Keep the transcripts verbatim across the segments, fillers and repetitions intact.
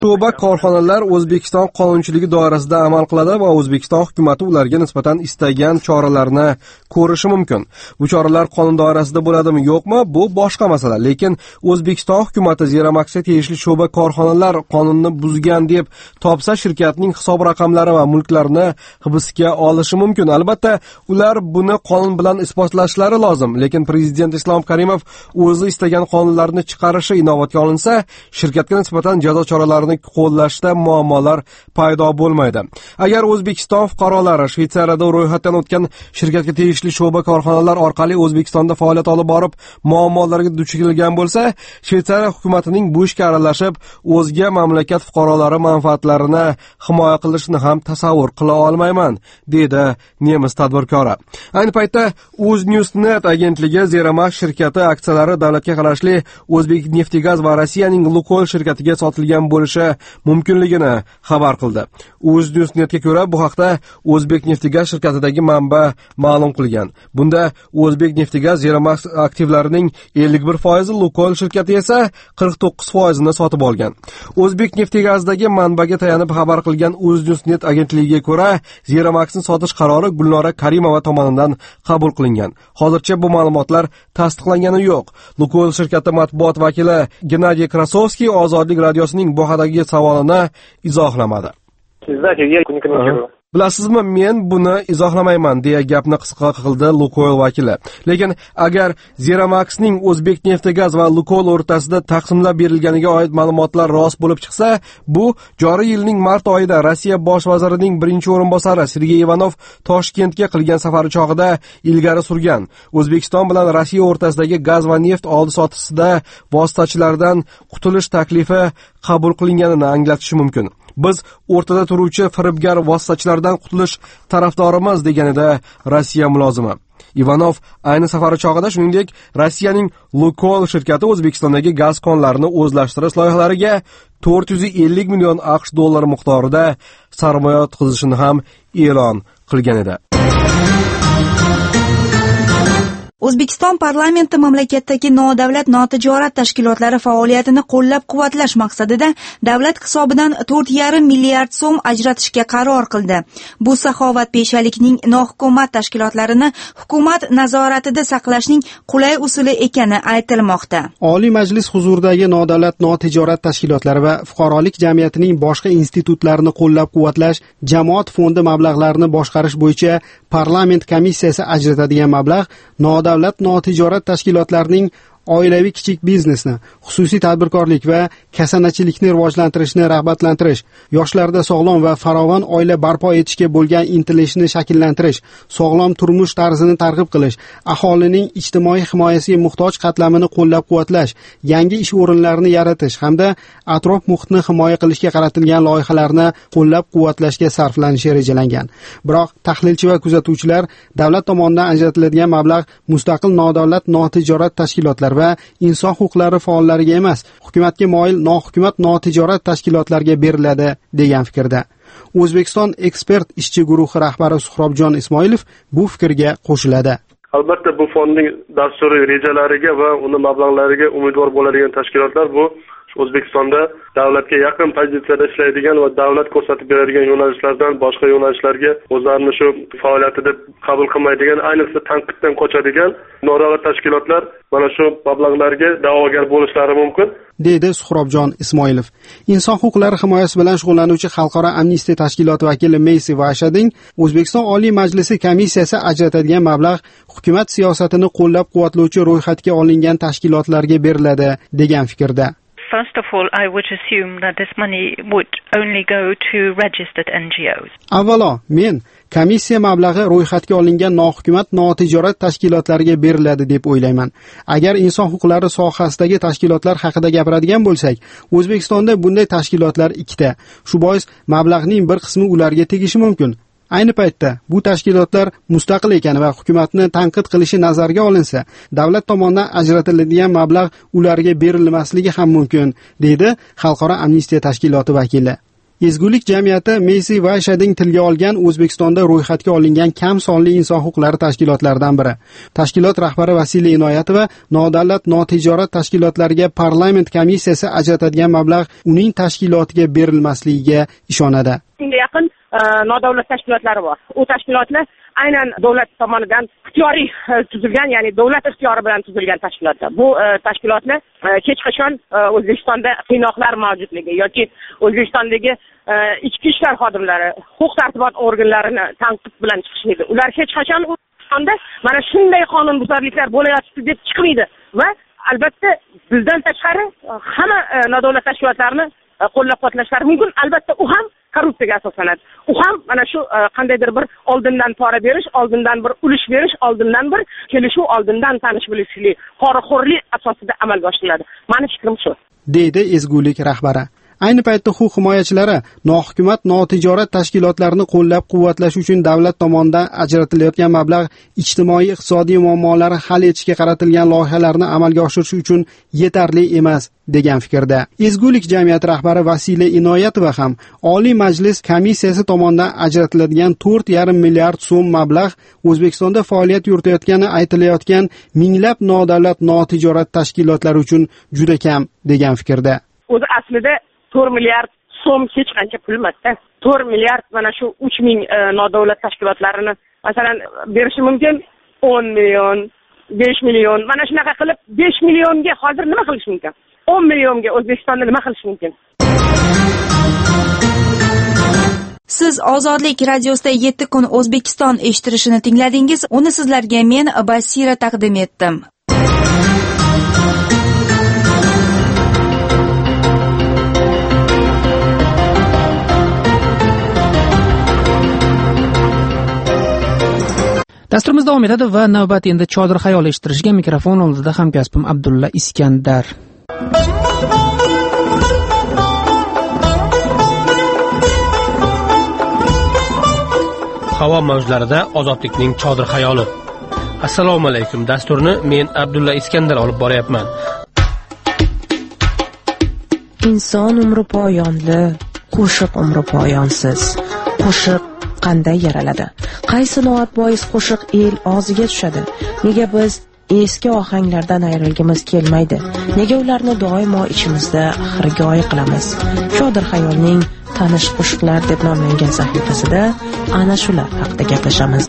Sho'ba korxonalar O'zbekiston qonunchiligi doirasida amal qiladi va O'zbekiston hukumatı ularga nisbatan istagan choralarni ko'rishi mumkin. Bu choralar qonun doirasida bo'ladimi, yo'qmi? Bu boshqa masala. Lekin O'zbekiston hukumatı Zeramaxga tegishli sho'ba korxonalar qonunni buzgan deb topsa, shirkatning hisob raqamlari va mulklarini hibsga olishi mumkin. Albatta, ular buni qonun bilan isbotlashlari lozim. Lekin prezident Islom Karimov o'zi istagan qonunlarni chiqarishi inobatga olinsa, shirkatga nisbatan jazo choralarini qo'llashda muammolar paydo bo'lmaydi. Agar O'zbekiston fuqarolari Shveysariyada ro'yxatdan o'tgan shirkatga tegishli sho'ba korxonalar orqali O'zbekistonda faoliyat olib borib, muammolarga duch kelgan bo'lsa, Shveysariya hukumatining bu ishga aralashib, o'zga mamlakat fuqarolari manfaatlarini himoya qilishini ham tasavvur qila olmayman, dedi nemis tadbirkori. Ayni paytda UzNewsNet agentligi Zeramax shirkati aksiyalari davlatga qarashli O'zbekneftgaz va Rossiyaning Lukoil shirkatiga sotilgan bo'lishi mumkinligini xabar qildi. UzNewsNetga ko'ra, bu haqda O'zbekneftgaz shirkatidagi manba ma'lum qilgan. Bunda O'zbekneftgaz Zeramax aktivlarining ellik bir foizi, Lukoil shirkati esa qirq to'qqiz foizini sotib olgan. O'zbekneftgazdagi manbaga tayanib xabar qilgan UzNewsNet agentligiga ko'ra, Zeramaxni sotish qarori Gulnora Karimova tomonidan qabul qilingan. Hozircha bu ma'lumotlar tasdiqlangani yo'q. Lukoil shirkati matbuot vakili Gennadiy Krasovskiy Ozodlik radiosining bu haqdagi savolini izohlamadi. Bilasizmi, men buni izohlamayman deya gapni qisqa qildi Lukoil vakili. Lekin agar Zeramaxning O'zbekneftgaz va Lukoil o'rtasida taqsimlab berilganiga oid ma'lumotlar rost bo'lib chiqsa, bu joriy yilning mart oyida Rossiya bosh vazirining birinchi o'rinbosari Sergey Ivanov Toshkentga qilgan safari chog'ida ilgari surgan. O'zbekiston bilan Rossiya o'rtasidagi gaz va neft oldi-sotishida vositachilardan qutulish taklifi qabul qilinganini anglatishi mumkin. Biz o'rtada turuvchi firibgar vositachilardan qutulish tarafdorimiz, deganida Rossiya mulozimi. Ivanov ayni safari chog'ida shuningdek Rossiyaning Lukoil shirkati O'zbekistondagi gaz konlarini o'zlashtirish loyihalariga to'rt yuz ellik million AQSh dollari miqdorida sarmoya yotqizishini ham e'lon qilgan edi. O'zbekiston parlamenti mamlakatdagi nodavlat notijorat tashkilotlari faoliyatini qo'llab-quvvatlash maqsadida davlat hisobidan to'rt yarim milliard so'm ajratishga qaror qildi. Bu saxovatpeshalikning nohukumat tashkilotlarini hukumat nazoratida saqlashning qulay usuli ekani aytilmoqda. Oliy Majlis huzuridagi nodavlat notijorat tashkilotlari va fuqarolik jamiyatining boshqa institutlarini qo'llab-quvvatlash jamoat fondi mablag'larini boshqarish bo'yicha parlament komissiyasi ajratadigan mablag' nodavlat notijorat tashkilotlarining oilaviy kichik biznesni, xususiy tadbirkorlik va kasanachilikni rivojlantirishni rag'batlantirish, yoshlarda sog'lom va farovon oila barpo etishga bo'lgan intilishni shakllantirish, sog'lom turmush tarzini targ'ib qilish, aholining ijtimoiy himoyasiga muhtoj qatlamini qo'llab-quvvatlash, yangi ish o'rinlarini yaratish hamda atrof muhitni himoya qilishga qaratilgan loyihalarni qo'llab-quvvatlashga sarflanishi rejalangan. Biroq tahlilchi va kuzatuvchilar davlat tomonidan ajratiladigan mablag' mustaqil nodavlat notijorat tashkilotlar va inson huquqlari faollariga emas, hukumatga moyil nohukumat notijorat tashkilotlarga beriladi degan fikrda. O'zbekiston ekspert ishchi guruhi rahbari Suhrobjon Ismoilov bu fikrga qo'shiladi. Albatta bu fondning dasturiy rejalariga va uni mablag'lariga umidvor bo'ladigan tashkilotlar bu O'zbekistonda davlatga yaqin pozitsiyada ishlaydigan va davlat ko'rsatib beradigan yo'nalishlardan boshqa yo'nalishlarga o'zlarini shu faoliyati deb qabul qilmaydigan, ayniqsa tanqiddan qochadigan nodavlat tashkilotlar mana shu mablag'larga da'vogar bo'lishlari mumkin, deydi Suhrobjon Ismoilov. Inson huquqlari himoyasi bilan shug'ullanuvchi Xalqaro amnistiya tashkiloti vakili Meysi Vashading O'zbekiston Oliy Majlisi komissiyasi ajratadigan mablag' hukumat siyosatini qo'llab-quvvatlovchi ro'yxatga olingan tashkilotlarga beriladi degan fikrda. First of all, I would assume that this money would only go to registered N G Os. Avvalo, men komissiya mablag'i ro'yxatga olingan nohukumat notijorat tashkilotlarga beriladi deb o'ylayman. Agar inson huquqlari sohasidagi tashkilotlar haqida gapiradigan bo'lsak, O'zbekistonda bunday tashkilotlar ikkita. Shu bois mablag'ning bir qismi ularga tegishi mumkin. Ayni paytda bu tashkilotlar mustaqil ekani va hukumatni tanqid qilishi nazarga olinsa, davlat tomonidan ajratiladigan mablag' ularga berilmasligi ham mumkin, deydi Xalqaro amnistiya tashkiloti vakili. Ezgulik jamiyati Messi Vayshaning tilga olgan O'zbekistonda ro'yxatga olingan kam sonli inson huquqlari tashkilotlaridan biri. Tashkilot rahbari Vasila Inoyatova nodavlat notijorat tashkilotlariga parlament komissiyasi ajratadigan mablag' uning tashkilotiga berilmasligiga ishonadi. Shunga yaqin nodavlat tashkilotlari bor. U tashkilotlar aynan davlat tomonidan ixtiyoriy tuzilgan, ya'ni davlat ixtiyori bilan tuzilgan tashkilotlar. Bu tashkilotlar hech qachon O'zbekistonda qiynoqlar mavjudligi yoki O'zbekistondagi ichki ishlar xodimlari, huquq tartibot organlarini tanqid bilan chiqishmaydi. Ular hech qachon O'zbekistonda mana shunday qonunbuzarliklar bo'layapti deb chiqmaydi va albatta bizdan tashqari hamma nodavlat tashkilotlarni qo'llab-quvvatlashlari mumkin. Albatta u ham korrupsiyaga asoslanadi. U ham mana shu qandaydir bir oldindan pora berish, oldindan bir ulush berish, oldindan bir kelishuv, oldindan tanish bilishlik, poraxo'rlik asosida amalga oshiriladi. Meni fikrim shu, deydi ezgulik rahbari. Ayni paytda huquq himoyachilari nohukumat notijorat tashkilotlarini qo'llab-quvvatlash uchun davlat tomonidan ajratilayotgan mablag' ijtimoiy iqtisodiy muammolari hal etishga qaratilgan loyihalarni amalga oshirish uchun yetarli emas degan fikrda. Ezgulik jamiyati rahbari Vasila Inoyatova ham Oliy Majlis komissiyasi tomonidan ajratiladigan to'rt yarim milliard so'm mablag' O'zbekistonda faoliyat yuritayotgani aytilayotgan minglab nodavlat notijorat tashkilotlari uchun juda kam degan fikrda. O'zi aslida to'rt milliard so'm hech qancha pul emas-da. to'rt milliard mana shu uch ming nodavlat tashkilotlarini masalan berishi mumkin. o'n million, besh million, mana shunaqa qilib besh millionga hozir nima qilish mumkin? o'n millionga O'zbekistonda nima qilish mumkin? Siz Ozodlik radiosida yetti kun O'zbekiston eshittirishini tingladingiz. Uni sizlarga men Basira taqdim etdim. Dasturimiz davom etadi va navbat endi Chodir xayol eshittirishga. Mikrofon oldida hamkasbim Abdulla Iskandar. Havo mavjlarida ozodlikning Chodir xayoli. Assalomu alaykum. Dasturni men Abdulla Iskandar olib boryapman. Inson umri poyonli, qo'shiq umri poyonsiz. Qo'shiq qanday yaraladi? Qaysi noat bois qo'shiq el og'ziga tushadi? Nega biz eski ohanglardan ayrilgimiz kelmaydi? Nega ularni doimo ichimizda xirgoyi qilamiz? Chodir xayolning tanish qo'shiqlar deb nomlangan sahifasida ana shular haqida gaplashamiz.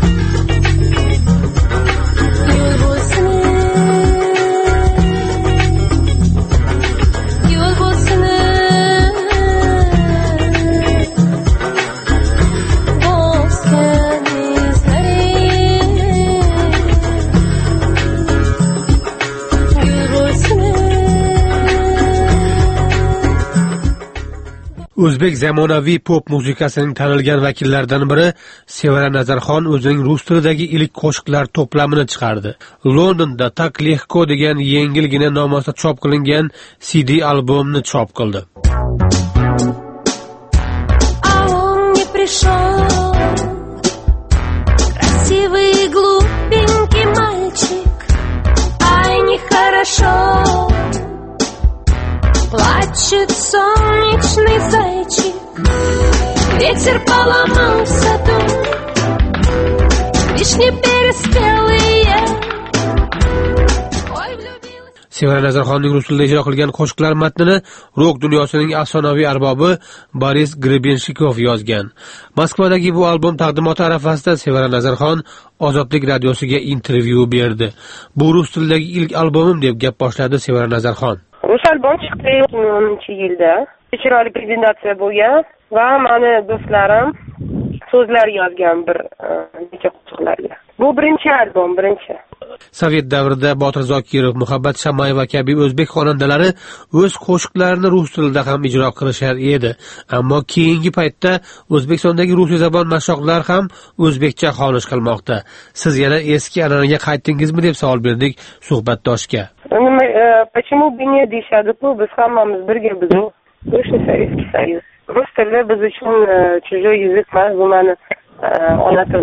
O'zbek zamonaviy pop musiqasining tanilgan vakillaridan biri Sevara Nazarxon o'zining rus tilidagi ilk qo'shiqlar to'plamini chiqardi. Londonda Tak Lehko degan yengilgina nomda chop qilingan C D albomni chop qildi. Красивый глупенький мальчик, ай, нехорошо. Плачет солнечный зайчик, ветер поломал в саду, вишни переспелые. Sevara Nazarxonning rus tilida ijro qilgan qo'shiqlar matnini rock dunyosining afsonaviy arbobi Boris Grebenshikov yozgan. Moskvadagi bu albom taqdimoti arafasida Sevara Nazarxon Ozodlik radiosiga intervyu berdi. Bu rus tilidagi ilk albomim deb gap boshladi Sevara Nazarxon. O'sha albom chiqdi ikki ming o'ninchi yilda. Chiroyli prezentatsiya bo'lgan va meni do'stlarim so'zlar yozgan bir necha qo'shiqlarga. Bu birinchi albom, birinchi. Sovet davrida Botir Zokirov, Muhabbat Shamayeva kabi o'zbek xonandalari o'z qo'shiqlarini rus tilida ham ijro qilishar edi. Ammo keyingi paytda O'zbekistondagi rusiy-zabon mashhurlar ham o'zbekcha xonish qilmoqda. Siz yana eski an'anaga qaytdingizmi deb savol berdik suhbatdoshga. Почему бы не deyishadi-ku, biz hammamiz birga biz. O'sha Sovetskiy Soyuz. Rus tili biz uchun чужой язык emas, bu meni ona tilim.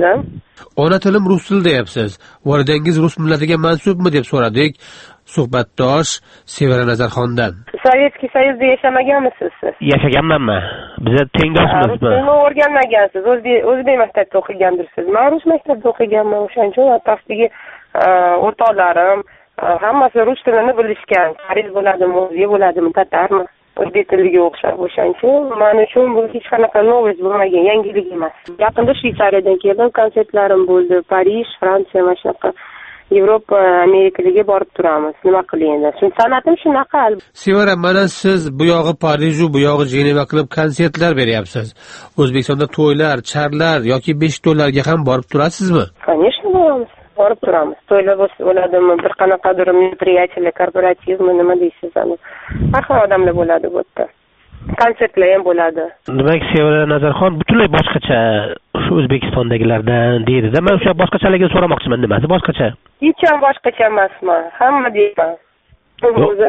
Ona tilim rus tili deyapsiz. Validangiz rus millatiga mansubmi deb so'radik suhbatdosh Sevara Nazarxondan. Sovetskiy Soyuzda yashamaganmisiz siz? Yashaganmanmi? Biz tengdoshmizmi? Rus tilini o'rganmagansiz. O'zbek o'zbek maktabida o'qigandirsiz. Men rus maktabida o'qiganman, o'shaning uchun atrofdagi o'rtoqlarim hammasi rus tilini bilishgan. Koreys bo'ladimi, o'zbek bo'ladimi, tatarmi? O'zbek tiliga o'xshab o'shaning uchun men uchun bu hech qanaqa novost bo'lmagan, yangilik emas. Yaqinda Shvetsariyadan keldim, konsertlarim bo'ldi. Parij, Fransiya, mana shunaqa Yevropa, Amerikaga borib turamiz. Nima qilay endi? Chunki sanatim shunaqa. Sevara, mana siz bu yog'i Parij, bu yog'i Jeneva qilib konsertlar beryapsiz. O'zbekistonda to'ylar, charlar yoki beshto'ylarga ham borib turasizmi? Конечно, boramiz. Borib turamiz. To'ylar bo'ladimi, bir qanaqadir meropриятие, korporativmi, nima deysiz, ana. Har xil odamlar bo'ladi bu yerda. Konsertlar ham bo'ladi. Demak, Sevara Nazarxon butunlay boshqacha shu O'zbekistondagilardan deydi-da. Men o'sha boshqachalarga so'ramoqchiman, nimasi boshqacha? Hech ham boshqacha emasman. Hamma deyman. O'zi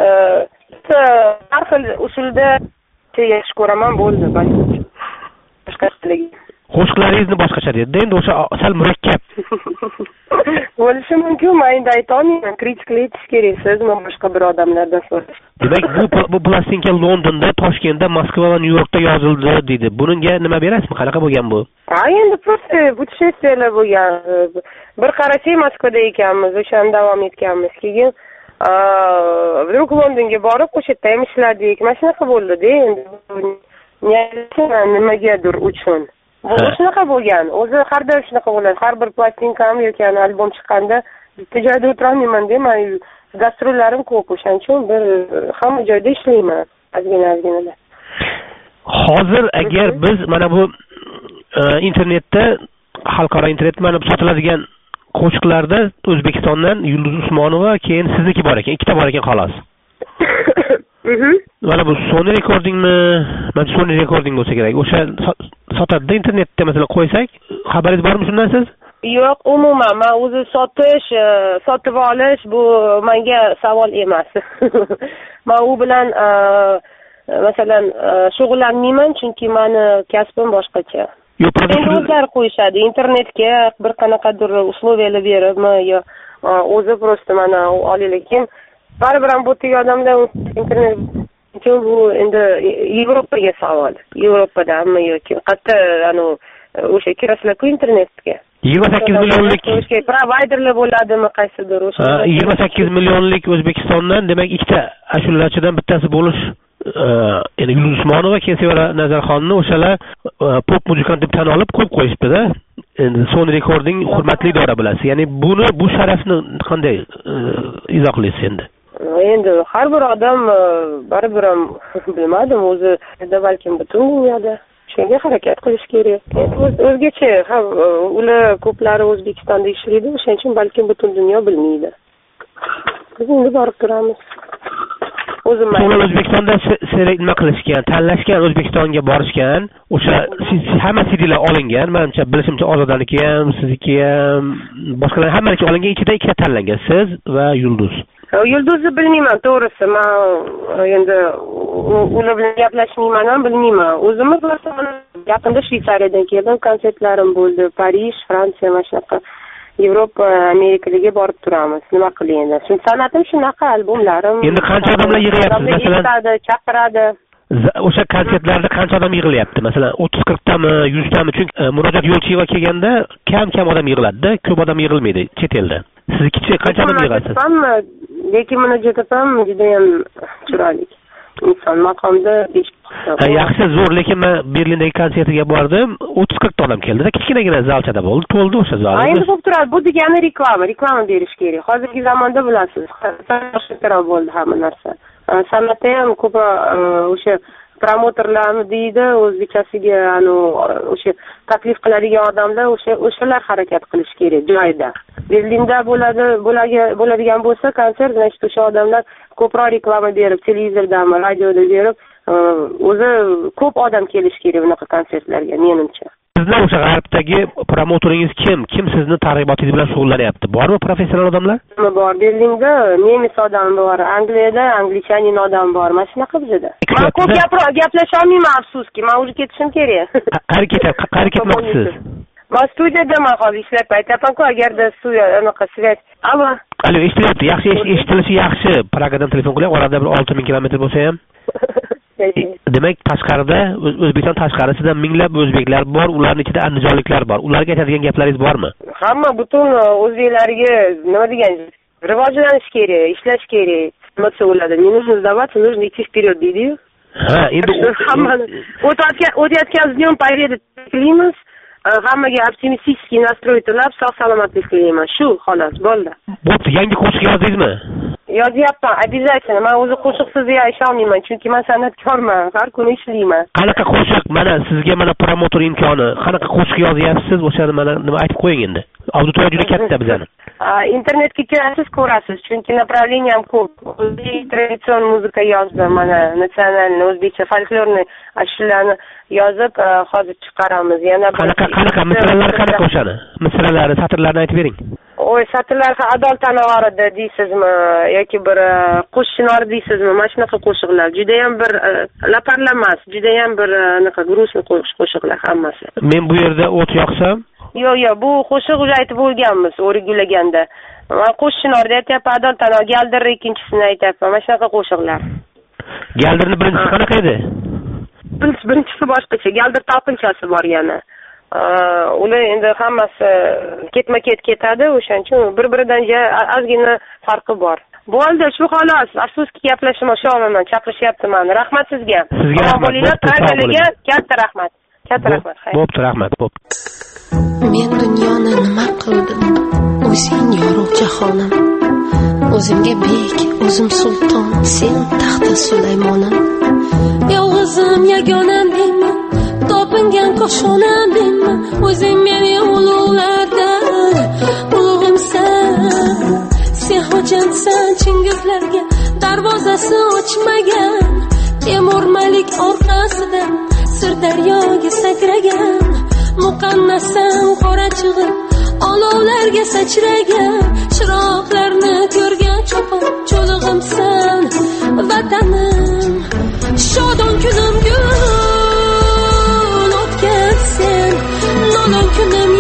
har xil usulda yaxshi ko'raman, bo'ldi, balki. Boshqachalarga. Qo'shiqlaringizni boshqacha dedi. Endi o'sha sal murakkab. Bo'lishi mumkin, men endi aytolmayman. Kritika etish kerak, sizmi boshqa bir odamlardan so'rash. Demak, bu bu plastinka Londonda, Toshkentda, Moskva va Nyu-Yorkda yozildi dedi. Bunga nima berasizmi? Qanaqa bo'lgan bu? Ha, endi просто путешествиялар bo'lgan. Bir qarasak Moskvada ekanmiz, o'shani davom etganmiz. Keyin vdруг Londonga borib, o'sha yerda ham ishladik. Mana shunaqa bo'ldi-da, endi nimagadir uchun. Bu shunaqa bo'lgan. O'zi har doim shunaqa bo'ladi. Har bir plastinkam yoki albom chiqqanda bitta joyda o'tirolmayman-da, men gastrollarim ko'p, o'shaning uchun bir hamma joyda ishlayman. Ozgina-ozgina. Hozir agar biz mana bu internetda, xalqaro internet mana sotiladigan qo'shiqlarda O'zbekistondan Yulduz Usmonova, keyin sizniki bor ekan, ikkita bor ekan xolos. Mana bu Sony Recordingmi? Mana Sony Recording bo'lsa kerak. O'sha sotadi internetda masalan qo'ysak, xabaringiz bormi shundan siz? Yo'q, umuman men o'zi sotish, sotib olish bu menga savol emas. Men u bilan masalan shug'ullanmayman, chunki meni kasbim boshqacha. Endi o'zlari qo'yishadi internetga bir qanaqadir условияlar beribmi yo o'zi просто mana oliy, lekin baribir ham bu tega odamlar internet uchun bu endi Yevropaga savol. Yevropadami yoki qayerda anu o'sha kirasizlar-ku internetga. yigirma sakkiz millionlik provayderlar bo'ladimi qaysidir o'sha. yigirma sakkiz millionlik O'zbekistondan demak ikkita ashulachidan bittasi bo'lish endi Yulduz Usmonova, keyin Sevara Nazarxonni o'shalar pop muzikant deb tan olib qo'yib qo'yishdi-da. Endi Sony Recording hurmatli idora bilasiz. Ya'ni buni bu sharafni qanday izohlaysiz endi? Endi har bir odam baribir ham bilmadim, o'zi balkim butun dunyoda shunga harakat qilish kerak. O'zgacha, ha, ular ko'plari O'zbekistonda ishlaydi, o'shaning uchun balkim butun dunyo bilmaydi. Biz endi borib turamiz. O'zim To'g'ri, O'zbekistonda nima qilishgan, tanlashgan, O'zbekistonga borishgan, o'sha hamma C D'lar olingan. Menimcha bilishimcha Ozodaniki ham, sizniki ham, boshqalar hammaligi olingan, ichida ikkita tanlangan, siz va Yulduz. Yulduzni bilmayman, to'g'risi. Men endi ular bilan gaplashmayman ham, bilmayman. O'zimiz yaqinda Shvetsariyadan keldim, konsertlarim bo'ldi. Parij, Fransiya, mana shunaqa Yevropa, Amerikaga borib turamiz. Nima qilay endi? Chunki sanatim shunaqa, albomlarim. Endi qancha odamlar yig'yapti masalan? Chaqiradi. O'sha konsertlarda qancha odam yig'ilyapti? Masalan, o'ttiz qirqtami, yuz tami? Chunki Murojaat Yo'lchiyeva kelganda kam-kam odam yig'iladi-da, ko'p odam yig'ilmaydi chet elda. Siznikichi qancha odam yig'asiz? Lekin Murojaat opam juda ham chiroyli inson maqomda. Yaxshi, zo'r, lekin men Berlindagi konsertiga bordim, o'ttiz qirq odam keldi-da, kichkinagina zalchada bo'ldi, to'ldi o'sha zal. Endi bo'lib turadi, bu degani reklama, reklama berish kerak. Hozirgi zamonda bilasiz, boshqacharoq bo'ldi hamma narsa. San'atda ham ko'p o'sha promotorlarni deydi, o'zbekchasiga anu o'sha taklif qiladigan odamlar o'sha o'shalar harakat qilish kerak joyida. Berlinda bo'ladi, bo'ladigan bo'lsa konsert, значит, o'sha odamlar ko'proq reklama berib, televizordami, radioda berib, o'zi ko'p odam kelish kerak bunaqa konsertlarga, menimcha. Sizlar o'sha g'arbdagi promotoringiz kim? Kim sizni targ'ibotingiz bilan shug'ullanyapti? Bormi professional odamlar? Nima bor? Berlinda nemis odam bor, Angliyada anglichanin odam bor. Mana shunaqa bizda. Men ko'p gaplasha olmayman, afsuski. Men o'zi ketishim kerak. Qari ketib, qari ketmoqchisiz. Men studiyadan hozir ishlab aytaman-ku, agarda studiya anaqa svязь. Allo. Allo, eshitilyapti. Yaxshi eshitilishi yaxshi. Pragadan telefon qilyapman. Orada bir olti ming kilometr bo'lsa ham. Demak, tashqarida, O'zbekiston tashqarisidan minglab o'zbeklar bor, ularning ichida andijonliklar bor. Ularga aytadigan gaplaringiz bormi? Hamma butun o'zbeklarga nima degan, rivojlanish kerak, ishlash kerak. Nima bo'ladi? Не нужно сдаваться, нужно идти вперед, deydi-yu. Ha, endi hammani o'tayotgan o'tayotgan днём победы tilaymiz. Hammaga optimistik nastroy tilab, sog' salomatlik tilayman. Shu xolos, bo'ldi. Bo'pti, yangi qo'shiq yozdingizmi? Yozyapman, обязательно. Men o'zi qo'shiqsiz yashay olmayman, chunki men san'atkorman, har kuni ishlayman. Qanaqa qo'shiq? Mana sizga mana promotor imkoni. Qanaqa qo'shiq yozyapsiz? O'shani mana nima aytib qo'ying endi. Auditoriya juda katta bizani. Internetga kirasiz, ko'rasiz, chunki направлением ko'p. Traditsion muzika yozdim, mana nasionalniy o'zbekcha folklorniy ashulalarni yozib, hozir chiqaramiz. Yana qanaqa qanaqa misralar qanaqa o'shani? Misralari, satrlarni aytib bering. Oy, satrlar adol tanavorida deysizmi yoki bir qo'shinor deysizmi? Mana shunaqa qo'shiqlar. Juda ham bir laparlamas, juda ham bir anaqa grusniy qo'shiqlar hammasi. Men bu yerda o't yoqsam Yo'q, yo'q, bu qo'shiq уже aytib bo'lganmiz, o'rgulaganda. Men qo'shinorda aytyapman, adol tano, galdirni ikkinchisini aytyapman. Mana shunaqa qo'shiqlar. Galdirni birinchisi qanaqa edi? Birinchisi birinchisi boshqacha, galdir talqinchasi bor yana. Ular endi hammasi ketma-ket ketadi, o'shaning uchun bir-biridan ozgina farqi bor. Bo'ldi, shu xolos. Afsuski gaplashishim shu olmayman, chaqirishyapti meni. Rahmat sizga. Sizga rahmat. Pragaga katta rahmat. Katta rahmat. Bo'pti, rahmat, bo'pti. Men dunyoni nima qildim? O'zing yorug' jahonim. O'zimga bek, o'zim sulton, sen taxta Sulaymonim. Yolg'izim yagonam deyman, topingan qo'shonam deyman. O'zing meni ulug'lardan ulug'imsan. Sen hojatsan chingizlarga darvozasi ochmagan. Temur Malik orqasidan Sirdaryoga sakragan. Muqannasam qora chig'ib olovlarga sachragan. Chiroqlarni ko'rgan cho'pon cho'lig'imsan vatanim. Shodon kunim gul o'tgan sen, nolon kunim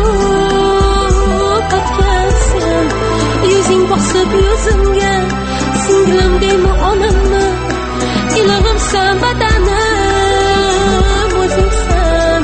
yo'qotgan sen. Yuzing bosib yuzimga singlim deymi onamni. Ilig'imsan vatanim o'zingsan.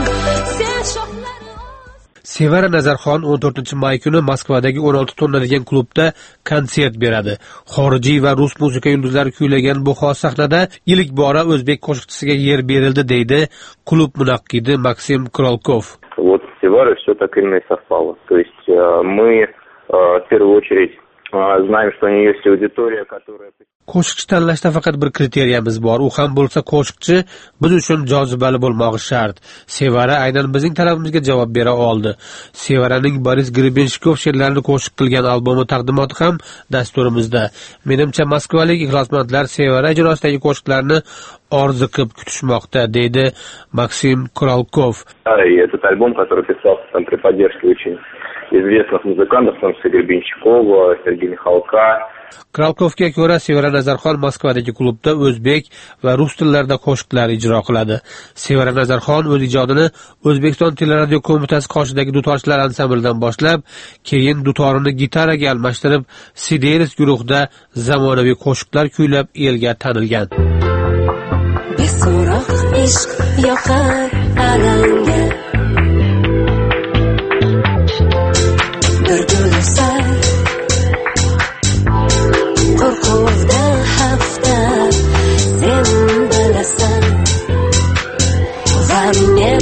Sevara Nazarxon o'n to'rtinchi may kuni Moskvadagi o'n olti tonna degan klubda konsert beradi. Xorijiy va rus muzika yulduzlari kuylagan bu xos sahnada ilk bora o'zbek qo'shiqchisiga yer berildi, deydi klub munaqqidi Maksim Krolkov. Вот с Севарой все так именно и совпало. То есть мы в первую очередь знаем, что у нее есть аудитория, которая... Qo'shiqchi tanlashda faqat bir kriteriyamiz bor, u ham bo'lsa qo'shiqchi biz uchun jozibali bo'lmog'i shart. Sevara aynan bizning talabimizga javob bera oldi. Sevaraning Boris Grebenshkov she'rlarini qo'shiq qilgan albomi taqdimoti ham dasturimizda. Menimcha moskvalik ixlosmandlar Sevara ijrosidagi qo'shiqlarni orziqib kutishmoqda, deydi Maksim Krolkov. И этот альбом, который писался там при поддержке очень известных музыкантов, в том числе Гребенщикова, Сергея Михалка. Krolkovga ko'ra Sevara Nazarxon Moskvadagi klubda o'zbek va rus tillarida qo'shiqlar ijro qiladi. Sevara Nazarxon o'z ijodini O'zbekiston teleradio qo'mitasi qoshidagi dutorchilar ansamblidan boshlab, keyin dutorini gitaraga almashtirib, Sideris guruhida zamonaviy qo'shiqlar kuylab elga tanilgan. Beso'roq ishq yoqar alanga. Bir gulsar qo'rquvda hafta sen bilasan va men